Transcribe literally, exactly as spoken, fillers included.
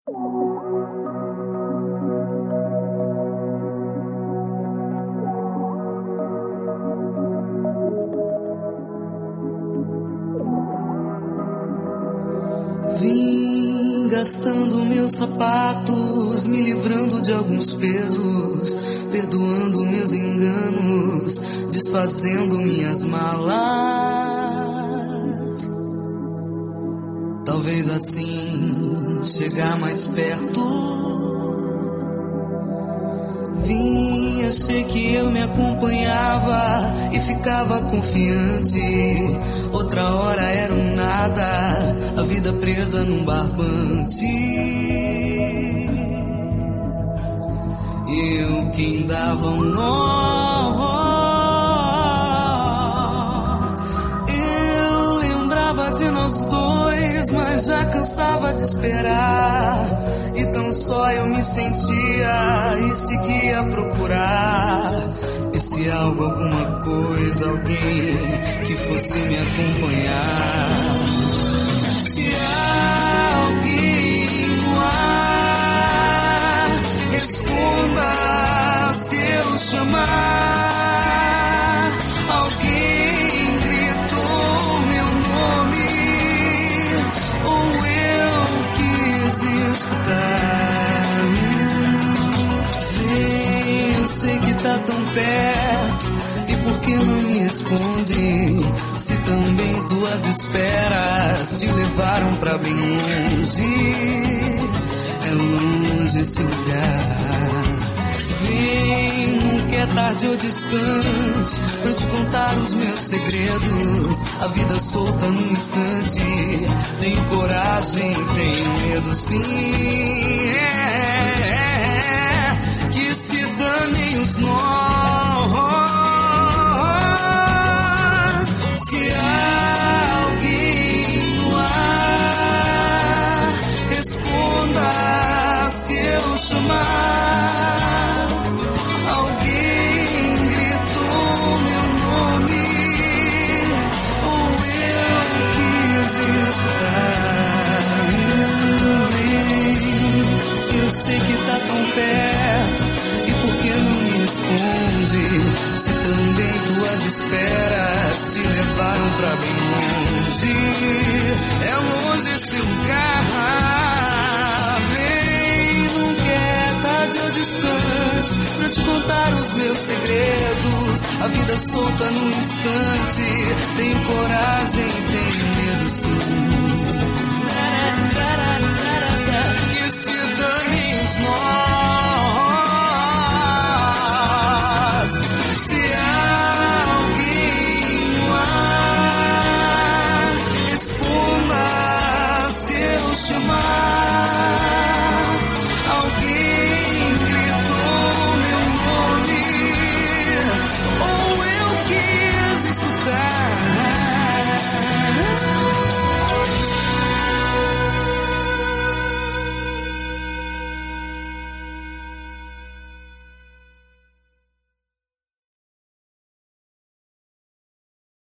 Vim gastando meus sapatos, me livrando de alguns pesos, perdoando meus enganos, desfazendo minhas malas. Talvez assim chegar mais perto. Vim, achei que eu me acompanhava e ficava confiante. Outra hora era um nada, a vida presa num barbante. Eu quem dava um nó. Eu lembrava de nós dois, mas já cansava de esperar. Então só eu me sentia e seguia a procurar esse algo, alguma coisa, alguém que fosse me acompanhar. Se há alguém no ar, responda se eu chamar. Alguém gritou meu nome, ou eu quis escutar. Vem, eu sei que tá tão perto, e por que não me responde? Se também tuas esperas te levaram pra bem longe. É longe esse lugar. Vem, nunca é tarde ou distante, pra te contar os meus segredos. A vida solta num instante. Tenho coragem, tenho medo sim. É, é, é, que se danem os nós. Se há alguém no ar, responda se eu chamar. Alguém gritou meu nome, ou eu quis escutar. Eu sei que tá tão perto, e por que não me responde? Se também tuas esperas te levaram pra bem longe. É longe esse lugar. Vem, nunca é tarde ou distante, pra te contar os meus segredos. A vida solta num instante. Tenho coragem, tenho medo sim.